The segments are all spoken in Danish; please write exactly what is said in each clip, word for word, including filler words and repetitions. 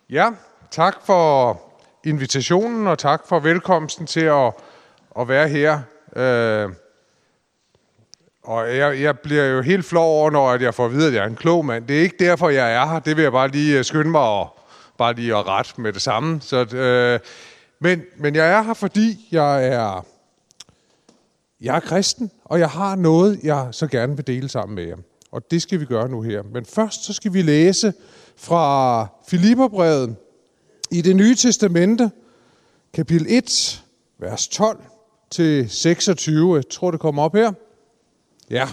Ja, tak for invitationen, og tak for velkomsten til at, at være her. Øh, og jeg, jeg bliver jo helt flov over, når jeg får at vide, at jeg er en klog mand. Det er ikke derfor, jeg er her. Det vil jeg bare lige skynde mig og bare lige at rette med det samme. Så, øh, men, men jeg er her, fordi jeg er, jeg er kristen, og jeg har noget, jeg så gerne vil dele sammen med jer. Og det skal vi gøre nu her. Men først så skal vi læse fra Filipperbrevet i Det Nye Testamente, kapitel et, vers tolv til seksogtyve. Jeg tror, det kommer op her. Ja.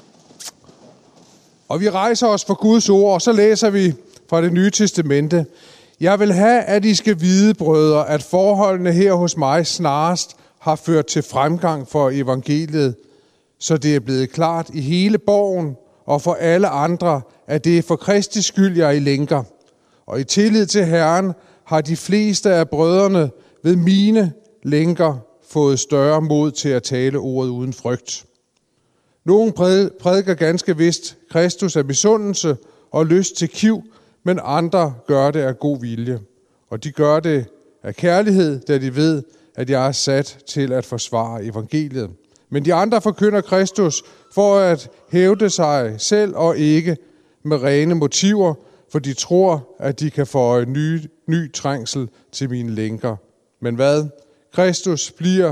Og vi rejser os for Guds ord, og så læser vi fra Det Nye Testamente. Jeg vil have, at I skal vide, brødre, at forholdene her hos mig snarest har ført til fremgang for evangeliet, så det er blevet klart i hele borgen og for alle andre, at det er for Kristi skyld, jeg er i lænker. Og i tillid til Herren har de fleste af brødrene ved mine lænker fået større mod til at tale ordet uden frygt. Nogen prædiker ganske vist Kristus af misundelse og lyst til kiv, men andre gør det af god vilje. Og de gør det af kærlighed, da de ved, at jeg er sat til at forsvare evangeliet. Men de andre forkynder Kristus for at hævde sig selv og ikke med rene motiver, for de tror, at de kan få en ny, ny trængsel til mine lænker. Men hvad? Kristus bliver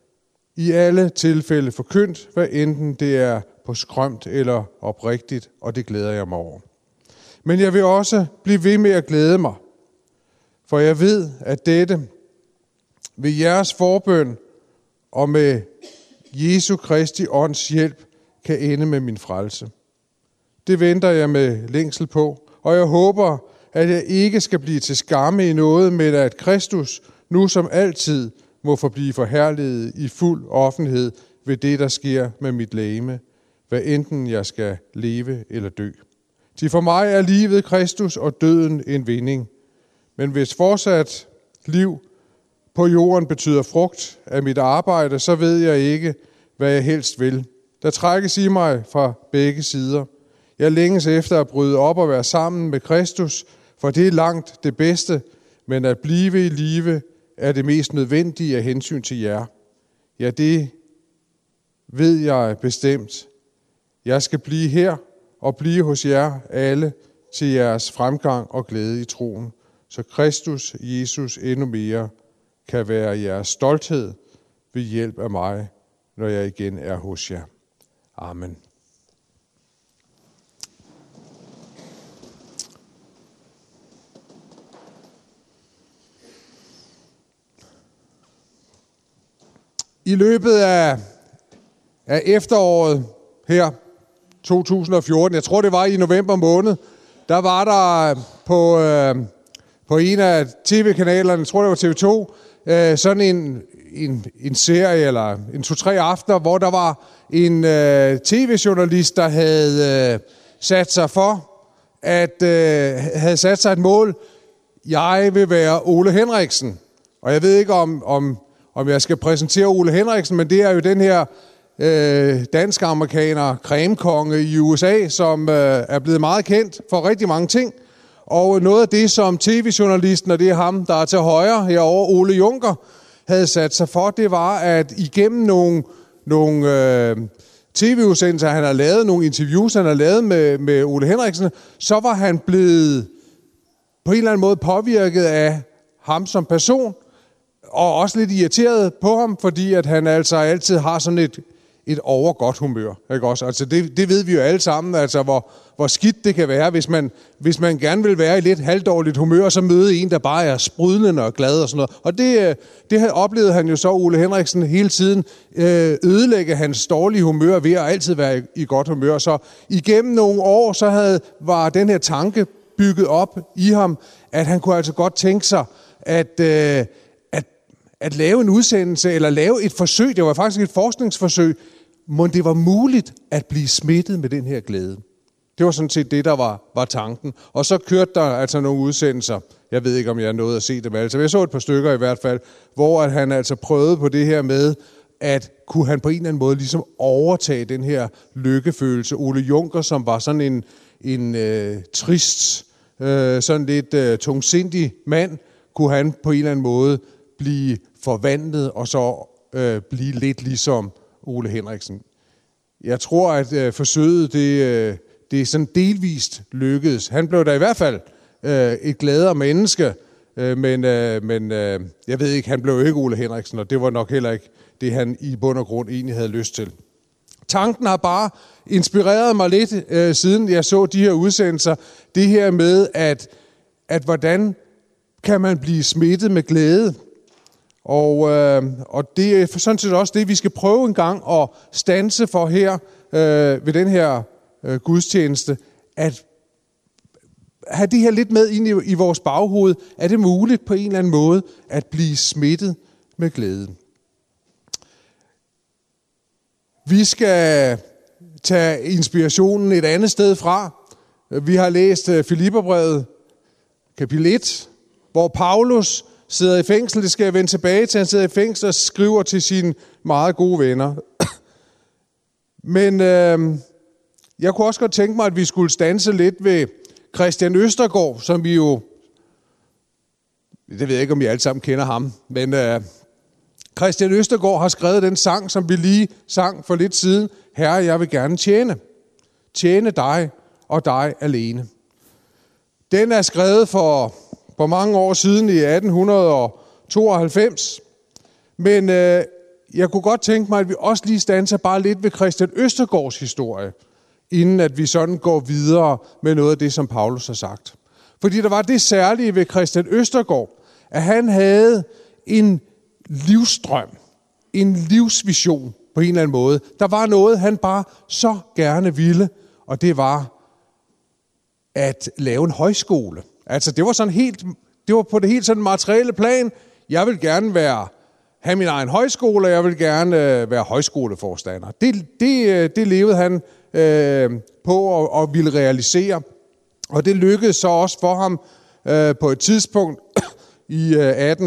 i alle tilfælde forkyndt, hvad enten det er på skrømt eller oprigtigt, og det glæder jeg mig over. Men jeg vil også blive ved med at glæde mig, for jeg ved, at dette ved jeres forbøn og med Jesu Kristi ånds hjælp kan ende med min frelse. Det venter jeg med længsel på, og jeg håber, at jeg ikke skal blive til skamme i noget, men at Kristus nu som altid må forblive forherliget i fuld offentlighed ved det, der sker med mit legeme, hvad enten jeg skal leve eller dø. Til for mig er livet Kristus og døden en vinding. Men hvis fortsat liv på jorden betyder frugt af mit arbejde, så ved jeg ikke, hvad jeg helst vil. Der trækkes i mig fra begge sider. Jeg længes efter at bryde op og være sammen med Kristus, for det er langt det bedste, men at blive i live er det mest nødvendige af hensyn til jer. Ja, det ved jeg bestemt. Jeg skal blive her og blive hos jer alle til jeres fremgang og glæde i troen, så Kristus, Jesus, endnu mere kan være jeres stolthed ved hjælp af mig, når jeg igen er hos jer. Amen. I løbet af, af efteråret her, to tusind og fjorten, jeg tror det var i november måned, der var der på, øh, på en af tv-kanalerne, jeg tror det var T V to, øh, sådan en, en, en serie, eller en to-tre aftener, hvor der var en øh, tv-journalist, der havde øh, sat sig for, at øh, havde sat sig et mål, jeg vil være Ole Henriksen. Og jeg ved ikke, om, om, om jeg skal præsentere Ole Henriksen, men det er jo den her øh, dansk-amerikaner, cremekonge i U S A, som øh, er blevet meget kendt for rigtig mange ting. Og noget af det, som tv-journalisten, og det er ham, der er til højre herovre, Ole Juncker, havde sat sig for, det var, at igennem nogle, nogle øh, tv-udsendelser, han har lavet, nogle interviews, han har lavet med, med Ole Henriksen, så var han blevet på en eller anden måde påvirket af ham som person, og også lidt irriteret på ham, fordi at han altså altid har sådan et, et overgodt humør. Ikke også? Altså det, det ved vi jo alle sammen, altså hvor, hvor skidt det kan være, hvis man, hvis man gerne vil være i lidt halvdårligt humør, så møde en, der bare er sprudlende og glad og sådan noget. Og det, det oplevede han jo så, Ole Henriksen, hele tiden ødelægge hans dårlige humør ved at altid være i godt humør. Så igennem nogle år, så havde, var den her tanke bygget op i ham, at han kunne altså godt tænke sig, at, at, at lave en udsendelse, eller lave et forsøg, det var faktisk et forskningsforsøg, må det var muligt at blive smittet med den her glæde. Det var sådan set det, der var, var tanken. Og så kørte der altså nogle udsendelser. Jeg ved ikke, om jeg nåede at se dem alle. Så jeg så et par stykker i hvert fald, hvor at han altså prøvede på det her med, at kunne han på en eller anden måde ligesom overtage den her lykkefølelse. Ole Juncker, som var sådan en, en øh, trist øh, sådan lidt øh, tungsindig mand, kunne han på en eller anden måde blive forvandlet og så øh, blive lidt ligesom Ole Henriksen. Jeg tror, at øh, forsøget det, øh, det er sådan delvist lykkedes. Han blev da i hvert fald øh, et gladere menneske, øh, men, øh, men øh, jeg ved ikke, han blev jo ikke Ole Henriksen, og det var nok heller ikke det, han i bund og grund egentlig havde lyst til. Tanken har bare inspireret mig lidt, øh, siden jeg så de her udsendelser. Det her med, at, at hvordan kan man blive smittet med glæde. Og, øh, og det er sådan set også det, vi skal prøve en gang at standse for her øh, ved den her øh, gudstjeneste. At have det her lidt med ind i, i vores baghoved. Er det muligt på en eller anden måde at blive smittet med glæde? Vi skal tage inspirationen et andet sted fra. Vi har læst Filipperbrevet, kapitel et, hvor Paulus sidder i fængsel. Det skal jeg vende tilbage til. Han sidder i fængsel og skriver til sine meget gode venner. Men øh, jeg kunne også godt tænke mig, at vi skulle standse lidt ved Christian Østergaard, som vi jo, det ved jeg ikke, om I alle sammen kender ham, men øh, Christian Østergaard har skrevet den sang, som vi lige sang for lidt siden. Herre, jeg vil gerne tjene. Tjene dig og dig alene. Den er skrevet for, for mange år siden i atten tooghalvfems. Men øh, jeg kunne godt tænke mig, at vi også lige standser bare lidt ved Christian Østergaards historie, inden at vi sådan går videre med noget af det, som Paulus har sagt. Fordi der var det særlige ved Christian Østergaard, at han havde en livsdrøm, en livsvision på en eller anden måde. Der var noget, han bare så gerne ville, og det var at lave en højskole. Altså det var sådan helt, det var på det helt sådan materielle plan. Jeg vil gerne være, have min egen højskole, og jeg vil gerne øh, være højskoleforstander. Det, det, det levede han øh, på og, og ville realisere. Og det lykkedes så også for ham øh, på et tidspunkt i øh, atten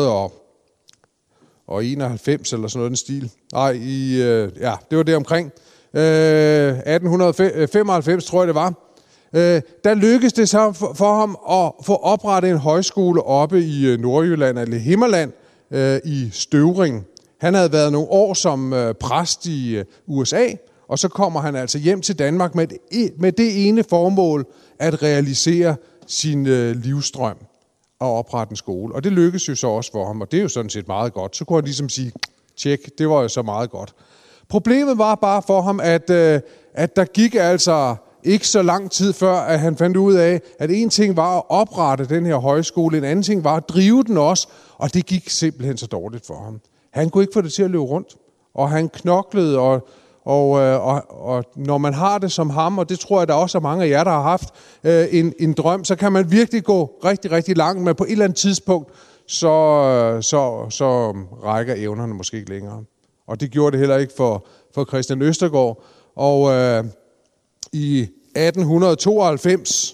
enoghalvfems eller sådan noget den stil. Nej, i, øh, ja, det var det omkring. Øh, atten femoghalvfems tror jeg det var. Øh, der lykkedes det så for, for ham at få oprettet en højskole oppe i øh, Nordjylland, eller Himmerland, øh, i Støvring. Han havde været nogle år som øh, præst i øh, U S A, og så kommer han altså hjem til Danmark med, et, med det ene formål at realisere sin øh, livsdrøm og oprette en skole. Og det lykkedes jo så også for ham, og det er jo sådan set meget godt. Så kunne han ligesom sige, tjek, det var jo så meget godt. Problemet var bare for ham, at, øh, at der gik altså ikke så lang tid før, at han fandt ud af, at en ting var at oprette den her højskole, en anden ting var at drive den også, og det gik simpelthen så dårligt for ham. Han kunne ikke få det til at løbe rundt, og han knoklede, og, og, og, og når man har det som ham, og det tror jeg, der også er mange af jer, der har haft øh, en, en drøm, så kan man virkelig gå rigtig, rigtig langt, men på et eller andet tidspunkt, så, så, så rækker evnerne måske ikke længere. Og det gjorde det heller ikke for, for Christian Østergaard. Og øh, i atten tooghalvfems,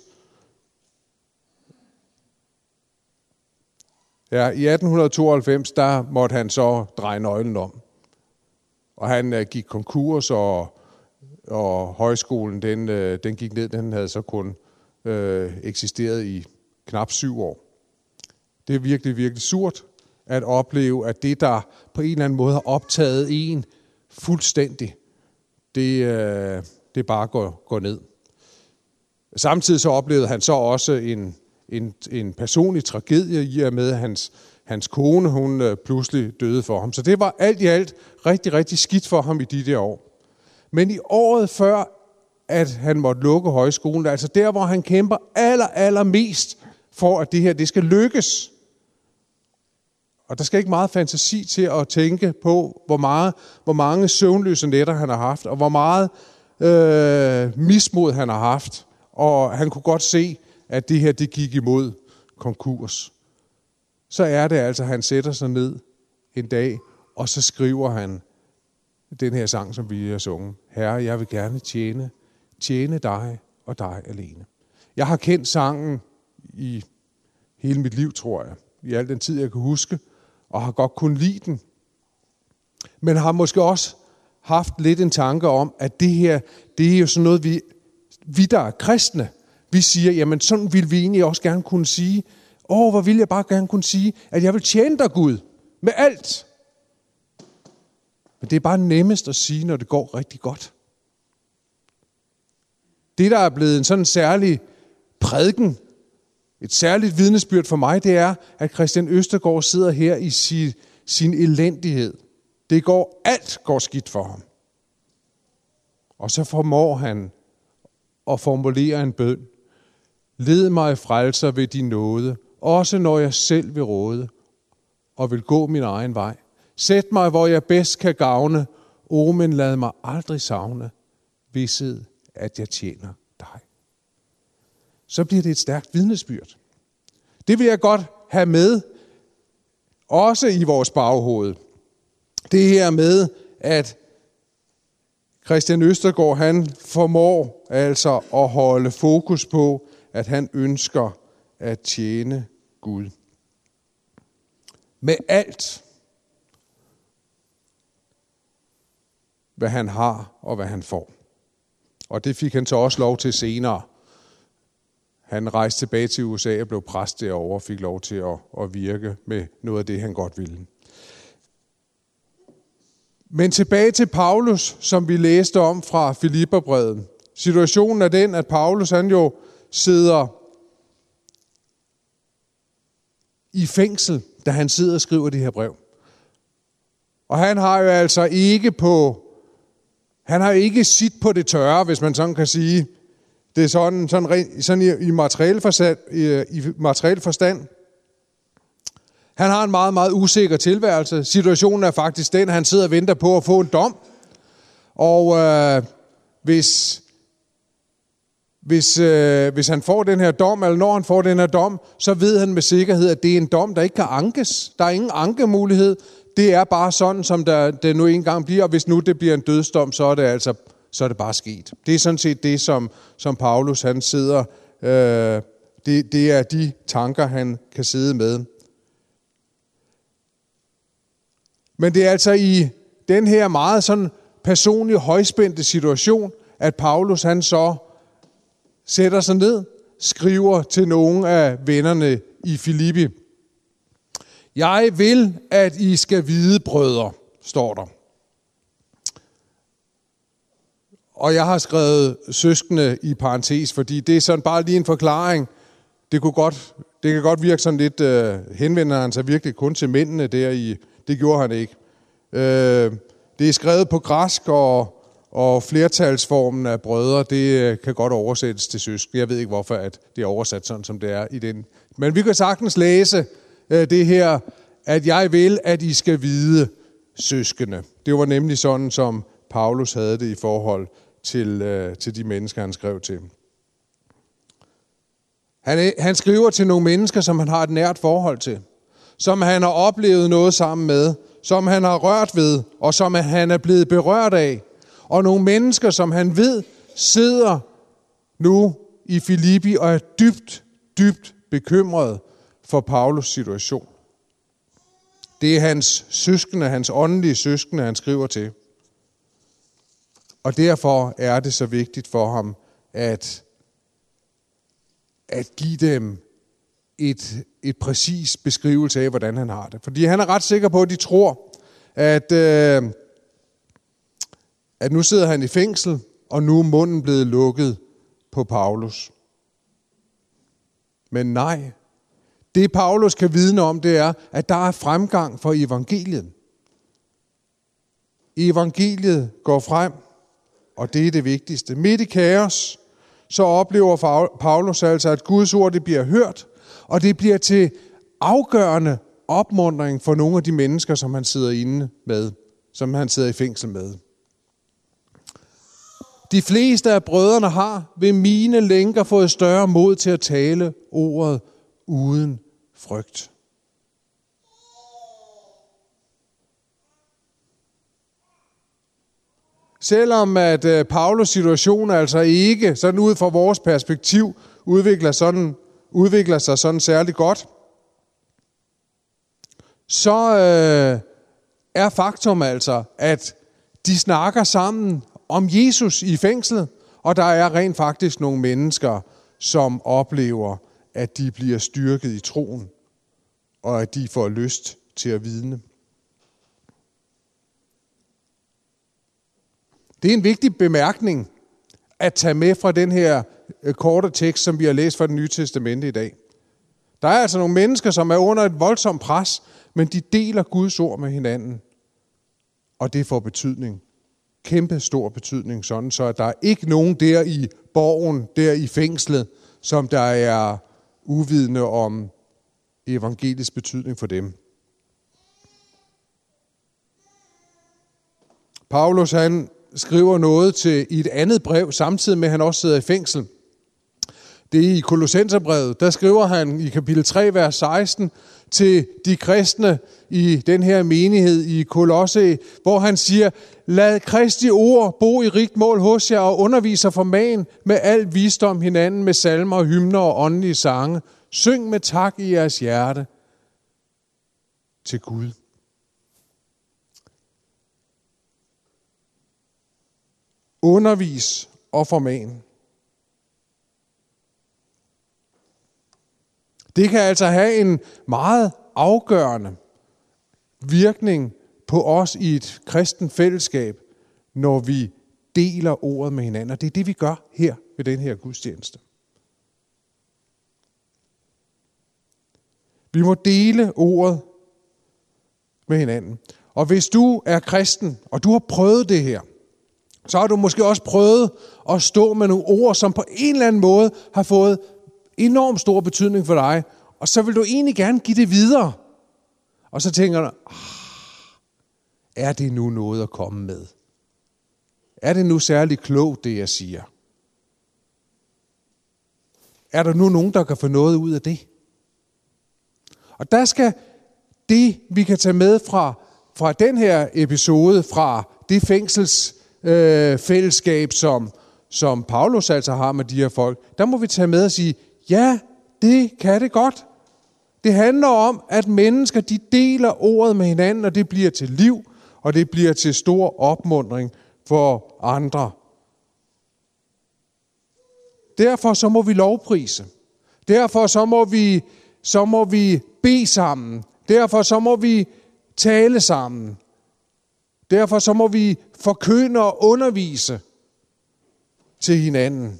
ja, i atten tooghalvfems, der måtte han så dreje nøglen om. Og han øh, gik konkurs, og, og højskolen, den, øh, den gik ned, den havde så kun øh, eksisteret i knap syv år. Det er virkelig, virkelig surt at opleve, at det, der på en eller anden måde har optaget en fuldstændig, det, øh, det bare går, går ned. Samtidig så oplevede han så også en, en, en personlig tragedie i og med, at hans, hans kone, hun øh, pludselig døde for ham. Så det var alt i alt rigtig, rigtig skidt for ham i de der år. Men i året før, at han måtte lukke højskolen, altså der, hvor han kæmper aller, aller mest for, at det her, det skal lykkes. Og der skal ikke meget fantasi til at tænke på, hvor, meget, hvor mange søvnløse nætter han har haft, og hvor meget øh, mismod han har haft. Og han kunne godt se, at det her, det gik imod konkurs. Så er det altså, at han sætter sig ned en dag, og så skriver han den her sang, som vi har sunget. Herre, jeg vil gerne tjene, tjene dig og dig alene. Jeg har kendt sangen i hele mit liv, tror jeg. I al den tid, jeg kan huske, og har godt kunnet lide den. Men har måske også haft lidt en tanke om, at det her, det er jo sådan noget, vi, vi der er kristne, Vi siger, jamen sådan vil vi egentlig også gerne kunne sige. Åh, hvor vil jeg bare gerne kunne sige, at jeg vil tjene dig, Gud, med alt. Men det er bare nemmest at sige, når det går rigtig godt. Det, der er blevet en sådan særlig prædiken, et særligt vidnesbyrd for mig, det er, at Christian Østergaard sidder her i sin, sin elendighed. Det går, alt går skidt for ham. Og så formår han at formulere en bøn. Led mig, frelser, ved din nåde, også når jeg selv vil råde og vil gå min egen vej. Sæt mig, hvor jeg bedst kan gavne, o, men lad mig aldrig savne vished, at jeg tjener dig. Så bliver det et stærkt vidnesbyrd. Det vil jeg godt have med, også i vores baghoved. Det her med, at Christian Østergaard, han formår altså at holde fokus på, at han ønsker at tjene Gud. Med alt, hvad han har og hvad han får. Og det fik han så også lov til senere. Han rejste tilbage til U S A og blev præst derovre og fik lov til at, at virke med noget af det, han godt ville. Men tilbage til Paulus, som vi læste om fra Filipperbrevet. Situationen er den, at Paulus han jo sidder i fængsel, da han sidder og skriver det her brev. Og han har jo altså ikke på, han har ikke sit på det tørre, hvis man sådan kan sige. Det er sådan, sådan, sådan i, i, materiel forstand, i, i materiel forstand. Han har en meget, meget usikker tilværelse. Situationen er faktisk den, at han sidder og venter på at få en dom. Og øh, hvis, hvis, øh, hvis han får den her dom, eller når han får den her dom, så ved han med sikkerhed, at det er en dom, der ikke kan ankes. Der er ingen ankemulighed. Det er bare sådan, som der, det nu engang bliver. Og hvis nu det bliver en dødsdom, så er det altså så er det bare sket. Det er sådan set det, som, som Paulus han sidder. Øh, det, det er de tanker, han kan sidde med. Men det er altså i den her meget sådan personlige højspændte situation, at Paulus han så sætter sig ned, skriver til nogle af vennerne i Filippi. Jeg vil, at I skal vide, brødre, står der. Og jeg har skrevet søskende i parentes, fordi det er sådan bare lige en forklaring. Det, kunne godt, det kan godt virke sådan lidt, øh, henvender han sig virkelig kun til mændene der i, det gjorde han ikke. Øh, det er skrevet på græsk, og, og flertalsformen af brødre, det kan godt oversættes til søskende. Jeg ved ikke, hvorfor at det er oversat sådan, som det er i den. Men vi kan sagtens læse øh, det her, at jeg vil, at I skal vide, søskende. Det var nemlig sådan, som Paulus havde det i forhold til, øh, til de mennesker, han skrev til. Han, han skriver til nogle mennesker, som han har et nært forhold til, som han har oplevet noget sammen med, som han har rørt ved, og som han er blevet berørt af. Og nogle mennesker, som han ved, sidder nu i Filippi og er dybt, dybt bekymret for Paulus situation. Det er hans søskende, hans åndelige søskende, han skriver til. Og derfor er det så vigtigt for ham, at, at give dem et, et præcis beskrivelse af, hvordan han har det. Fordi han er ret sikker på, at de tror, at, øh, at nu sidder han i fængsel, og nu er munden blevet lukket på Paulus. Men nej, det Paulus kan vidne om, det er, at der er fremgang for evangeliet. Evangeliet går frem, og det er det vigtigste. Midt i kaos, så oplever Paulus altså, at Guds ord det bliver hørt, og det bliver til afgørende opmuntring for nogle af de mennesker, som han sidder inde med, som han sidder i fængsel med. De fleste af brødrene har ved mine lænker fået større mod til at tale ordet uden frygt. Selvom at uh, Paulus situation altså ikke, sådan ud fra vores perspektiv, udvikler, sådan, udvikler sig sådan særlig godt, så uh, er faktum altså, at de snakker sammen om Jesus i fængslet, og der er rent faktisk nogle mennesker, som oplever, at de bliver styrket i troen, og at de får lyst til at vidne. Det er en vigtig bemærkning at tage med fra den her korte tekst, som vi har læst fra Det Nye Testamente i dag. Der er altså nogle mennesker, som er under et voldsomt pres, men de deler Guds ord med hinanden. Og det får betydning. Kæmpe stor betydning, sådan så at der er ikke nogen der i borgen, der i fængslet, som der er uvidende om evangelisk betydning for dem. Paulus han skriver noget til i et andet brev, samtidig med at han også sidder i fængsel. Det er i Kolossenserbrevet. Der skriver han i kapitel tre, vers seksten, til de kristne i den her menighed i Kolosse, hvor han siger, lad Kristi ord bo i rigt mål hos jer og underviser forman med al visdom hinanden med salmer, hymner og åndelige sange. Syng med tak i jeres hjerte til Gud. Undervis og forman. Det kan altså have en meget afgørende virkning på os i et kristent fællesskab, når vi deler ordet med hinanden. Og det er det, vi gør her ved den her gudstjeneste. Vi må dele ordet med hinanden. Og hvis du er kristen, og du har prøvet det her, så har du måske også prøvet at stå med nogle ord, som på en eller anden måde har fået enormt stor betydning for dig, og så vil du egentlig gerne give det videre. Og så tænker du, er det nu noget at komme med? Er det nu særlig klogt, det jeg siger? Er der nu nogen, der kan få noget ud af det? Og der skal det, vi kan tage med fra, fra den her episode, fra det fængselsfællesskab, øh, som, som Paulus altså har med de her folk, der må vi tage med og sige, ja, det kan det godt. Det handler om, at mennesker de deler ordet med hinanden, og det bliver til liv, og det bliver til stor opmuntring for andre. Derfor så må vi lovprise. Derfor så må vi, så må vi bede sammen. Derfor så må vi tale sammen. Derfor så må vi forkynde og undervise til hinanden.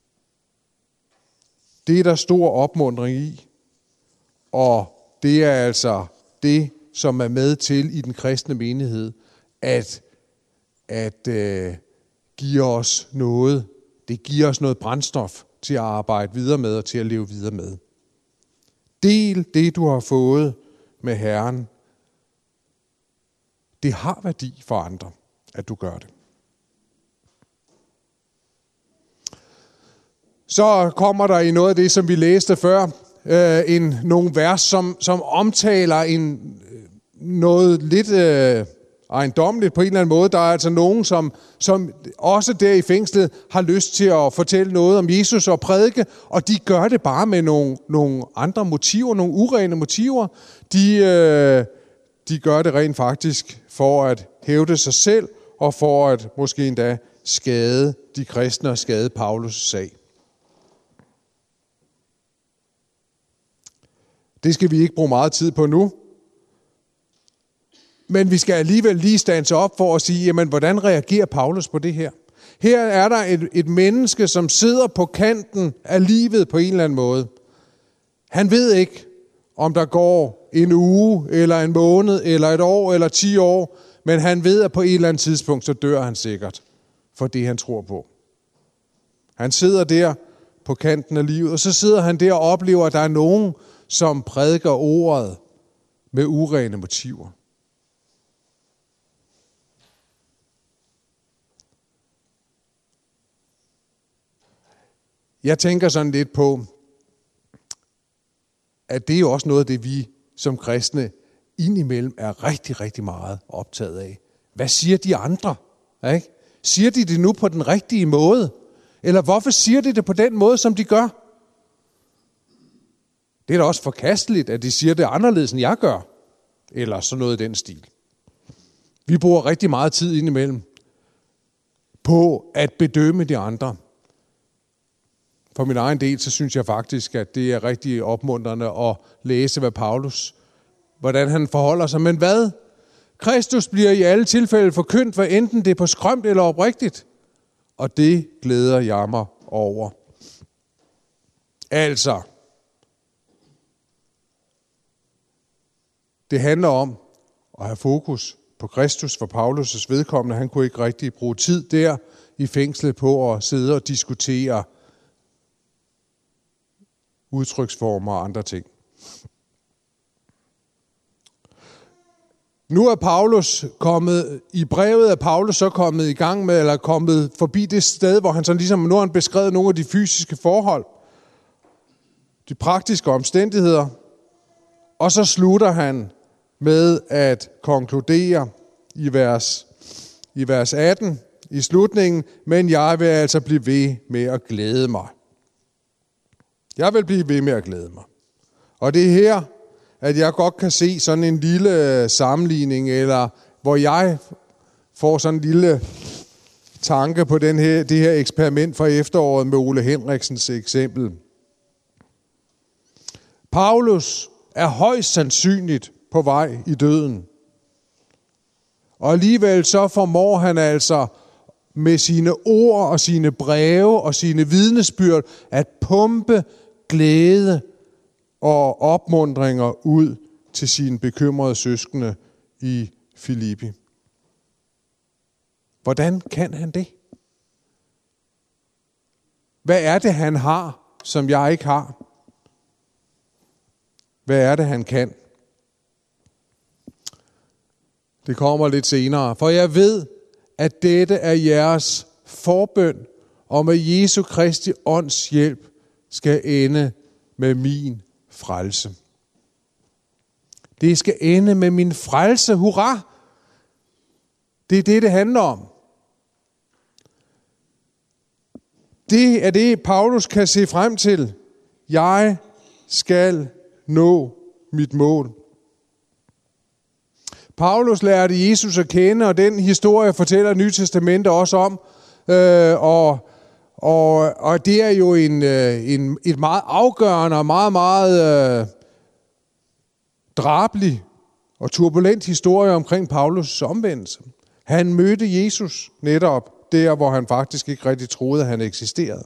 Det er der stor opmuntring i, og det er altså det, som er med til i den kristne menighed, at, at øh, give os noget. Det giver os noget brændstof til at arbejde videre med og til at leve videre med. Del det, du har fået med Herren. Det har værdi for andre, at du gør det. Så kommer der i noget af det, som vi læste før, øh, en, nogle vers, som, som omtaler en, noget lidt øh, ejendommeligt på en eller anden måde. Der er altså nogen, som, som også der i fængslet har lyst til at fortælle noget om Jesus og prædike, og de gør det bare med nogle, nogle andre motiver, nogle urene motiver. De, øh, de gør det rent faktisk for at hævde sig selv, og for at måske endda skade de kristne og skade Paulus' sag. Det skal vi ikke bruge meget tid på nu. Men vi skal alligevel lige stands op for at sige, jamen, hvordan reagerer Paulus på det her? Her er der et, et menneske, som sidder på kanten af livet på en eller anden måde. Han ved ikke, om der går en uge, eller en måned, eller et år, eller ti år, men han ved, at på et eller andet tidspunkt, så dør han sikkert for det, han tror på. Han sidder der på kanten af livet, og så sidder han der og oplever, at der er nogen, som prædiker ordet med urene motiver. Jeg tænker sådan lidt på, at det er jo også noget af det, vi som kristne indimellem er rigtig, rigtig meget optaget af. Hvad siger de andre? Ikke? Siger de det nu på den rigtige måde? Eller hvorfor siger de det på den måde, som de gør? Det er da også forkasteligt, at de siger det anderledes, end jeg gør. Eller sådan noget i den stil. Vi bruger rigtig meget tid indimellem på at bedømme de andre. for min egen del, så synes jeg faktisk, at det er rigtig opmuntrende at læse, hvad Paulus, hvordan han forholder sig. Men hvad? Kristus bliver i alle tilfælde forkyndt, hvad enten det er på skrømt eller oprigtigt. Og det glæder jeg mig over. Altså, det handler om at have fokus på Kristus for Paulus' vedkommende. Han kunne ikke rigtig bruge tid der i fængslet på at sidde og diskutere udtryksformer og andre ting. Nu er Paulus kommet, i brevet er Paulus så kommet i gang med, eller kommet forbi det sted, hvor han så ligesom, nu har han beskrevet nogle af de fysiske forhold, de praktiske omstændigheder, og så slutter han med at konkludere i vers, i vers atten, i slutningen, men jeg vil altså blive ved med at glæde mig. Jeg vil blive ved med at glæde mig. Og det er her, at jeg godt kan se sådan en lille sammenligning, eller hvor jeg får sådan en lille tanke på den her, det her eksperiment fra efteråret med Ole Henriksens eksempel. Paulus er højst sandsynligt på vej i døden. Og alligevel så formår han altså med sine ord og sine breve og sine vidnesbyrd at pumpe glæde og opmuntringer ud til sine bekymrede søskende i Filippi. Hvordan kan han det? Hvad er det, han har, som jeg ikke har? Hvad er det, han kan? Det kommer lidt senere. For jeg ved, at dette er jeres forbøn, om at Jesu Kristi ånds hjælp skal ende med min frelse. Det skal ende med min frelse. Hurra! Det er det, det handler om. Det er det, Paulus kan se frem til. Jeg skal nå mit mål. Paulus lærte Jesus at kende, og den historie fortæller Nye Testamente også om. Øh, og, og, og det er jo en, en, et meget afgørende og meget, meget øh, drabelig og turbulent historie omkring Paulus' omvendelse. Han mødte Jesus netop der, hvor han faktisk ikke rigtig troede, at han eksisterede.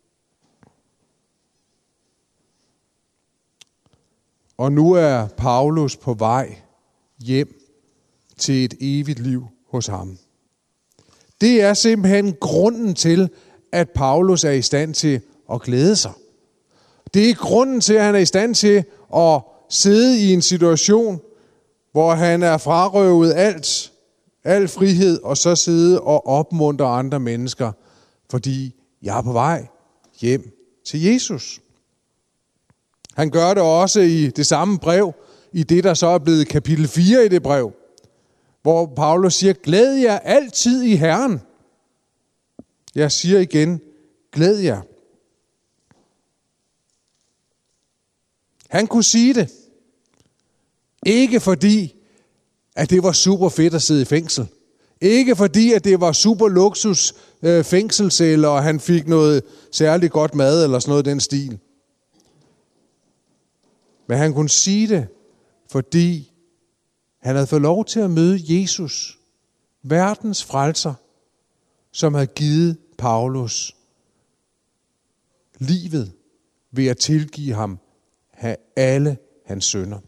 Og nu er Paulus på vej hjem til et evigt liv hos ham. Det er simpelthen grunden til, at Paulus er i stand til at glæde sig. Det er grunden til, at han er i stand til at sidde i en situation, hvor han er frarøvet alt, al frihed, og så sidde og opmuntre andre mennesker, fordi jeg er på vej hjem til Jesus. Han gør det også i det samme brev, i det, der så er blevet kapitel fire i det brev, hvor Paulus siger, glæd jer altid i Herren. Jeg siger igen, glæd jer. Han kunne sige det. Ikke fordi, at det var super fedt at sidde i fængsel. Ikke fordi, at det var super luksus øh, fængselscelle, og han fik noget særligt godt mad, eller sådan noget i den stil. Men han kunne sige det, fordi han havde fået lov til at møde Jesus, verdens frelser, som havde givet Paulus livet ved at tilgive ham alle hans synder.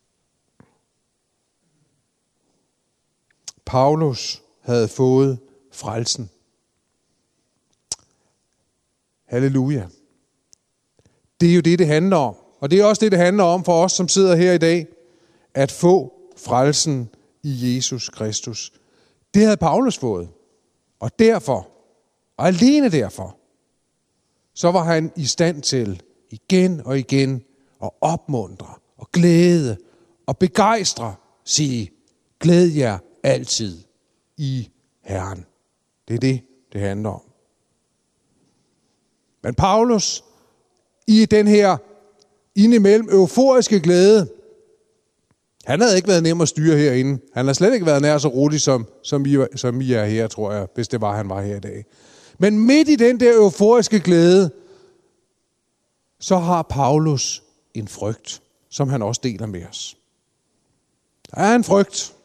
Paulus havde fået frelsen. Halleluja. Det er jo det, det handler om. Og det er også det, det handler om for os, som sidder her i dag, at få frelsen i Jesus Kristus. Det havde Paulus fået. Og derfor, og alene derfor, så var han i stand til igen og igen at opmuntre og glæde og begejstre, sige, glæd jer altid i Herren. Det er det, det handler om. Men Paulus, i den her indimellem euforiske glæde, han havde ikke været nem at styre herinde. Han har slet ikke været nær så rolig, som, som, I, som I er her, tror jeg, hvis det var, han var her i dag. Men midt i den der euforiske glæde, så har Paulus en frygt, som han også deler med os. Der er en frygt.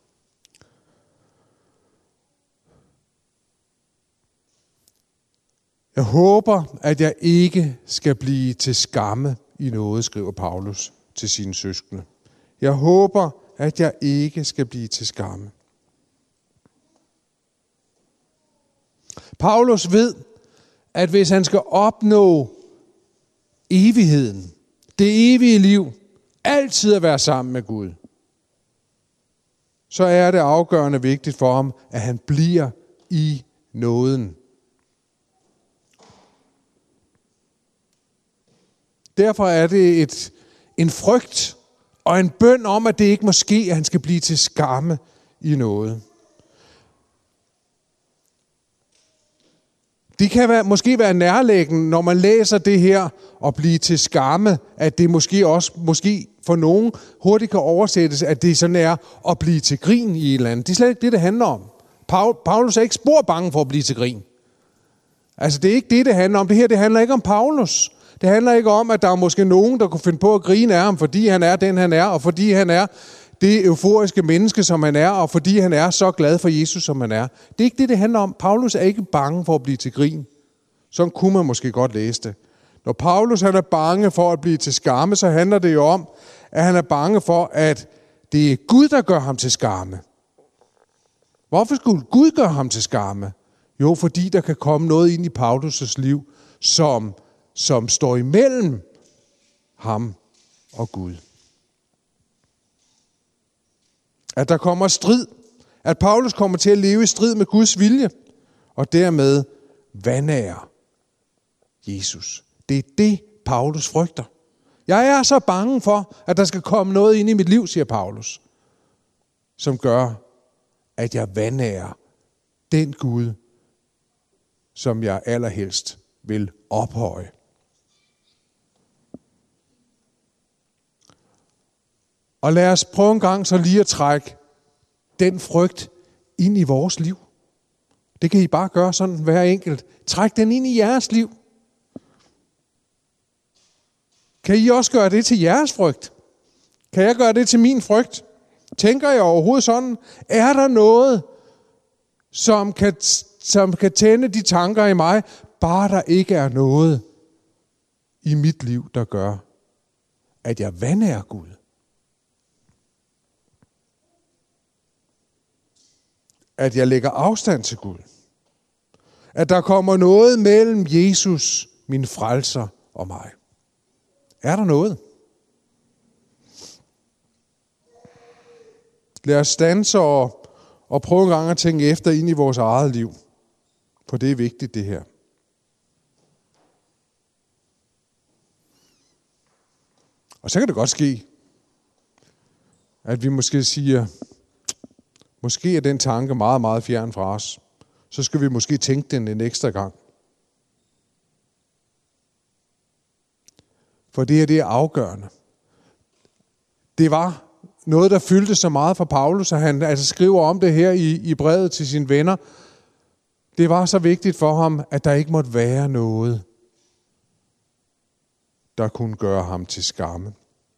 Jeg håber, at jeg ikke skal blive til skamme i noget, skriver Paulus til sine søskende. Jeg håber, at jeg ikke skal blive til skamme. Paulus ved, at hvis han skal opnå evigheden, det evige liv, altid at være sammen med Gud, så er det afgørende vigtigt for ham, at han bliver i nåden. Derfor er det et, en frygt og en bøn om, at det ikke må ske, at han skal blive til skamme i noget. Det kan være, måske være nærliggende, når man læser det her, og blive til skamme, at det måske også måske for nogen hurtigt kan oversættes, at det sådan er at blive til grin i et eller andet. Det er slet ikke det, det handler om. Paulus er ikke spor bange for at blive til grin. Altså, det er ikke det, det handler om. Det her, det handler ikke om Paulus. Det handler ikke om, at der er måske nogen, der kunne finde på at grine af ham, fordi han er den, han er, og fordi han er det euforiske menneske, som han er, og fordi han er så glad for Jesus, som han er. Det er ikke det, det handler om. Paulus er ikke bange for at blive til grin. Sådan kunne man måske godt læse det. Når Paulus han er bange for at blive til skamme, så handler det jo om, at han er bange for, at det er Gud, der gør ham til skamme. Hvorfor skulle Gud gøre ham til skamme? Jo, fordi der kan komme noget ind i Paulus' liv, som, som står imellem ham og Gud. At der kommer strid. At Paulus kommer til at leve i strid med Guds vilje. Og dermed vanære Jesus. Det er det, Paulus frygter. Jeg er så bange for, at der skal komme noget ind i mit liv, siger Paulus, som gør, at jeg vanærer den Gud, som jeg allerhelst vil ophøje. Og lad os prøve en gang så lige at trække den frygt ind i vores liv. Det kan I bare gøre sådan hver enkelt. Træk den ind i jeres liv. Kan I også gøre det til jeres frygt? Kan jeg gøre det til min frygt? Tænker jeg overhovedet sådan? Er der noget, som kan, som kan tænde de tanker i mig, bare der ikke er noget i mit liv, der gør, at jeg vanærer Gud? At jeg lægger afstand til Gud. At der kommer noget mellem Jesus, min frelser, og mig. Er der noget? Lad os standse og, og prøve en gang at tænke efter ind i vores eget liv. For det er vigtigt, det her. Og så kan det godt ske, at vi måske siger, måske er den tanke meget, meget fjern fra os. Så skal vi måske tænke den en ekstra gang. For det her, det er afgørende. Det var noget, der fyldte så meget for Paulus, at han altså skriver om det her i, i brevet til sine venner. Det var så vigtigt for ham, at der ikke måtte være noget, der kunne gøre ham til skamme.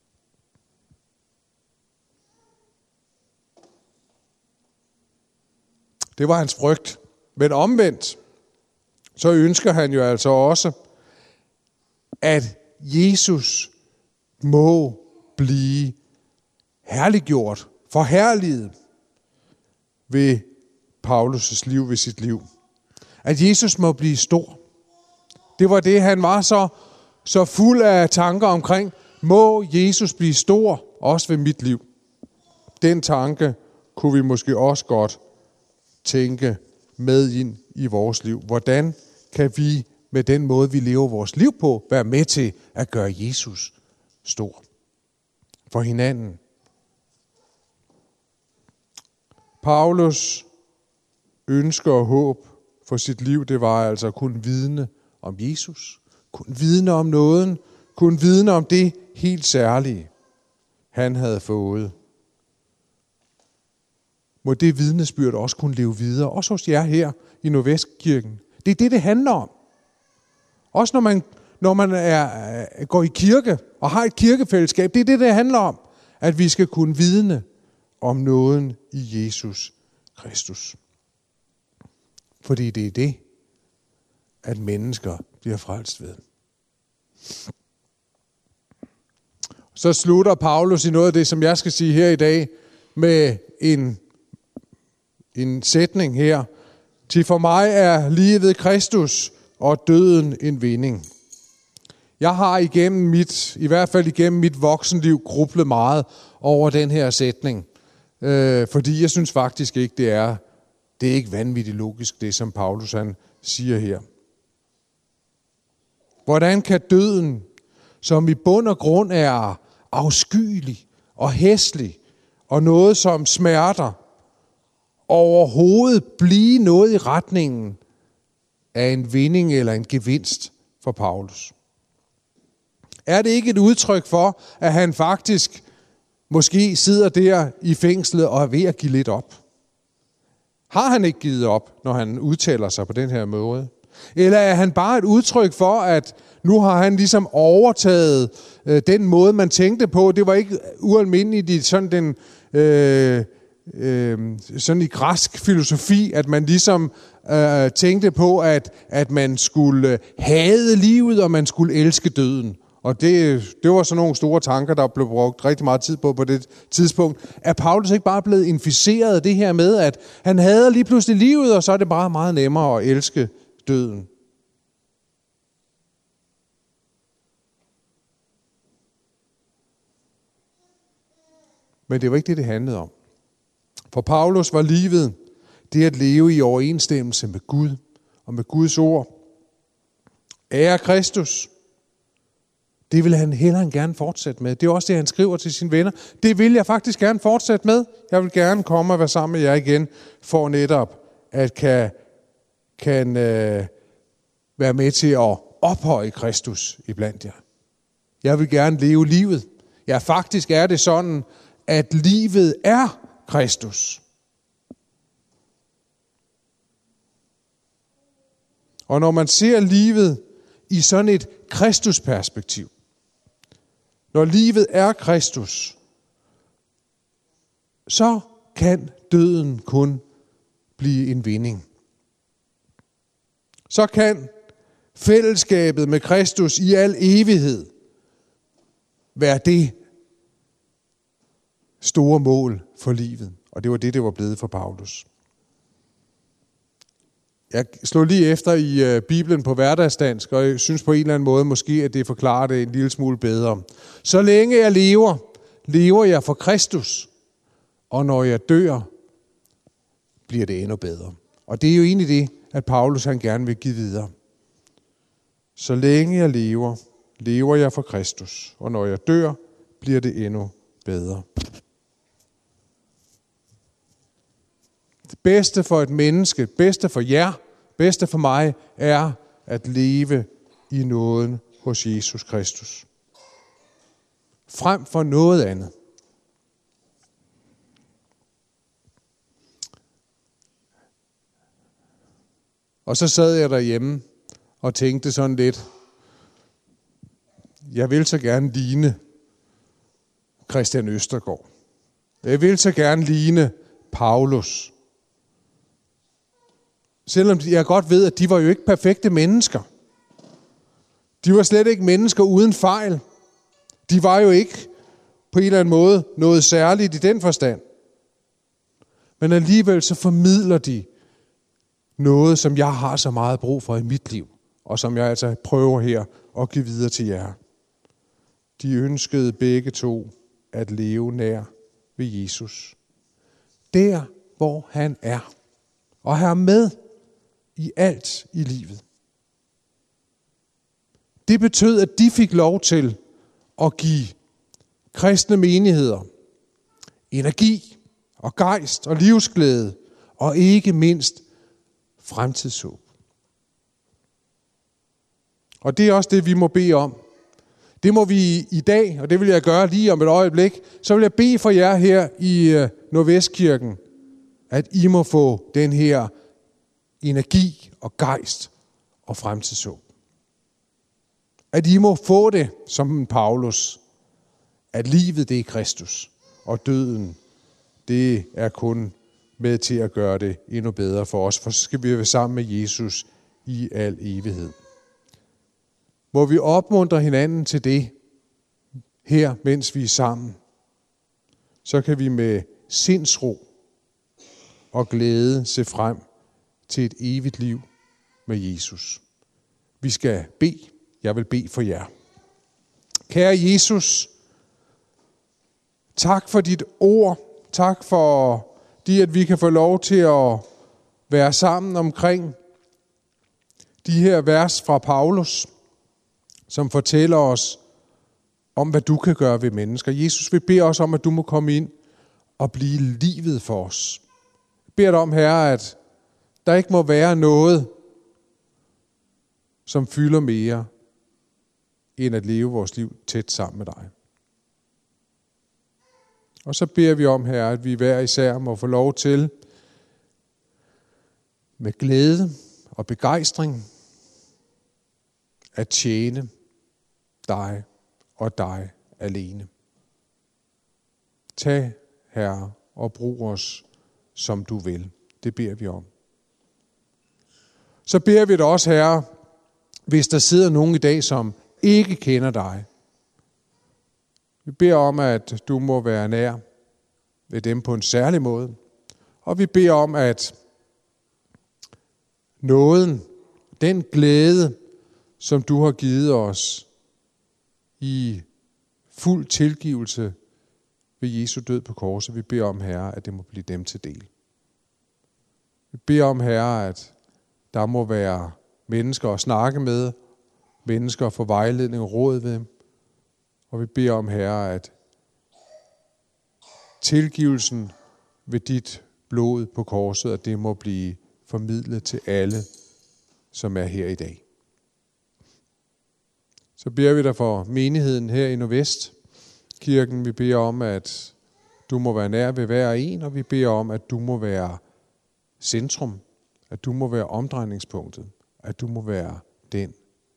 Det var hans frygt. Men omvendt, så ønsker han jo altså også, at Jesus må blive herliggjort, forherliget ved Paulus' liv, ved sit liv. At Jesus må blive stor. Det var det, han var så, så fuld af tanker omkring. Må Jesus blive stor, også ved mit liv? Den tanke kunne vi måske også godt tænke med ind i vores liv. Hvordan kan vi med den måde, vi lever vores liv på, være med til at gøre Jesus stor for hinanden? Paulus ønsker og håb for sit liv, det var altså at kunne vidne om Jesus, kunne vidne om nåden, kunne vidne om det helt særlige, han havde fået. Må det vidnesbyrd også kunne leve videre, også hos jer her i Nordvestkirken. Det er det, det handler om. Også når man, når man er, går i kirke og har et kirkefællesskab. Det er det, det handler om. At vi skal kunne vidne om nåden i Jesus Kristus. Fordi det er det, at mennesker bliver frelst ved. Så slutter Paulus i noget af det, som jeg skal sige her i dag, med en, en sætning her. Til for mig er livet Kristus og døden en vinding. Jeg har igennem mit, i hvert fald igennem mit voksenliv, grublet meget over den her sætning. Øh, fordi jeg synes faktisk ikke, det er, det er ikke vanvittigt logisk, det som Paulus han siger her. Hvordan kan døden, som i bund og grund er afskyelig og hæslig, og noget som smerter, overhovedet blive noget i retningen af en vinding eller en gevinst for Paulus? Er det ikke et udtryk for, at han faktisk måske sidder der i fængslet og er ved at give lidt op? Har han ikke givet op, når han udtaler sig på den her måde? Eller er han bare et udtryk for, at nu har han ligesom overtaget øh, den måde, man tænkte på? Det var ikke ualmindeligt i sådan den øh, øh, sådan i græsk filosofi, at man ligesom øh, tænkte på, at, at man skulle hade livet, og man skulle elske døden. Og det, det var sådan nogle store tanker, der blev brugt rigtig meget tid på på det tidspunkt. Er Paulus ikke bare blevet inficeret af det her med, at han hader lige pludselig livet, og så er det bare meget nemmere at elske døden? Men det var ikke det, det handlede om. For Paulus var livet det at leve i overensstemmelse med Gud og med Guds ord. Ære Kristus. Det vil han hellere end gerne fortsætte med. Det er også det, han skriver til sine venner. Det vil jeg faktisk gerne fortsætte med. Jeg vil gerne komme og være sammen med jer igen, for netop at kan, kan øh, være med til at ophøje Kristus iblandt jer. Jeg vil gerne leve livet. Ja, faktisk er det sådan, at livet er Kristus. Og når man ser livet i sådan et Kristusperspektiv, når livet er Kristus, så kan døden kun blive en vinding. Så kan fællesskabet med Kristus i al evighed være det store mål for livet. Og det var det, det var blevet for Paulus. Jeg slog lige efter i uh, Bibelen på hverdagsdansk, og jeg synes på en eller anden måde måske, at det forklarer det en lille smule bedre. Så længe jeg lever, lever jeg for Kristus, og når jeg dør, bliver det endnu bedre. Og det er jo egentlig det, at Paulus han gerne vil give videre. Så længe jeg lever, lever jeg for Kristus, og når jeg dør, bliver det endnu bedre. Det bedste for et menneske, det bedste for jer, det bedste for mig, er at leve i nåden hos Jesus Kristus. Frem for noget andet. Og så sad jeg derhjemme og tænkte sådan lidt, jeg vil så gerne ligne Christian Østergaard. Jeg vil så gerne ligne Paulus. Selvom jeg godt ved, at de var jo ikke perfekte mennesker. De var slet ikke mennesker uden fejl. De var jo ikke på en eller anden måde noget særligt i den forstand. Men alligevel så formidler de noget, som jeg har så meget brug for i mit liv, og som jeg altså prøver her at give videre til jer. De ønskede begge to at leve nær ved Jesus. Der, hvor han er. Og have med i alt i livet. Det betød, at de fik lov til at give kristne menigheder energi og gejst og livsglæde, og ikke mindst fremtidshåb. Og det er også det, vi må bede om. Det må vi i dag, og det vil jeg gøre lige om et øjeblik, så vil jeg bede for jer her i Nordvestkirken, at I må få den her energi og gejst og fremtidshåb. At I må få det, som Paulus, at livet det er Kristus, og døden, det er kun med til at gøre det endnu bedre for os, for så skal vi være sammen med Jesus i al evighed. Må vi opmuntre hinanden til det her, mens vi er sammen, så kan vi med sindsro og glæde se frem til et evigt liv med Jesus. Vi skal bede. Jeg vil bede for jer. Kære Jesus, tak for dit ord. Tak for det, at vi kan få lov til at være sammen omkring de her vers fra Paulus, som fortæller os om, hvad du kan gøre ved mennesker. Jesus, vi beder os om, at du må komme ind og blive livet for os. Jeg beder dig om, Herre, at der ikke må være noget, som fylder mere, end at leve vores liv tæt sammen med dig. Og så beder vi om, Herre, at vi hver især må få lov til med glæde og begejstring at tjene dig og dig alene. Tag, Herre, og brug os, som du vil. Det beder vi om. Så beder vi dig også, Herre, hvis der sidder nogen i dag, som ikke kender dig. Vi beder om, at du må være nær ved dem på en særlig måde. Og vi beder om, at nåden, den glæde, som du har givet os i fuld tilgivelse ved Jesu død på korset, vi beder om, Herre, at det må blive dem til del. Vi beder om, Herre, at der må være mennesker at snakke med, mennesker at få vejledning og råd ved. Og vi beder om, Herre, at tilgivelsen ved dit blod på korset, at det må blive formidlet til alle, som er her i dag. Så beder vi dig for menigheden her i Nordvest Kirken. Vi beder om, at du må være nær ved hver en, og vi beder om, at du må være centrum, at du må være omdrejningspunktet, at du må være den,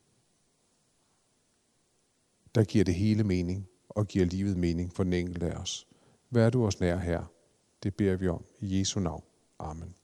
der giver det hele mening og giver livet mening for den enkelte af os. Vær du os nær her. Det beder vi om i Jesu navn. Amen.